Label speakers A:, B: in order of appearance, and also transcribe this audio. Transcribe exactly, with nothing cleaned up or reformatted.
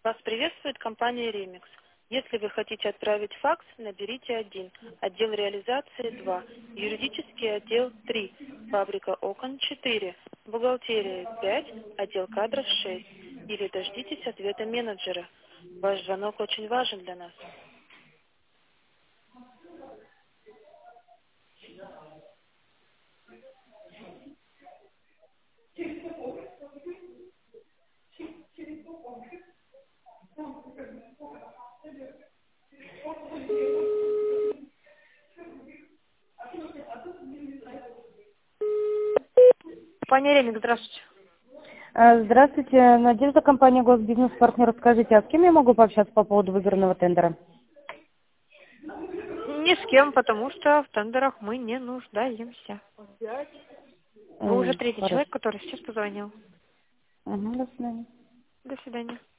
A: Вас приветствует компания Remix. Если вы хотите отправить факс, наберите один, отдел реализации два, юридический отдел три, фабрика окон четыре, бухгалтерия пять, отдел кадров шесть. Или дождитесь ответа менеджера. Ваш звонок очень важен для нас. Компания Remix, здравствуйте.
B: А, Здравствуйте, Надежда, компания Госбизнес-партнер. Скажите, а с кем я могу пообщаться по поводу выигранного тендера?
A: Ни с кем, потому что в тендерах мы не нуждаемся. Вы уже
B: М,
A: третий
B: Хорошо.
A: человек, который сейчас позвонил.
B: Угу, до свидания.
A: До свидания.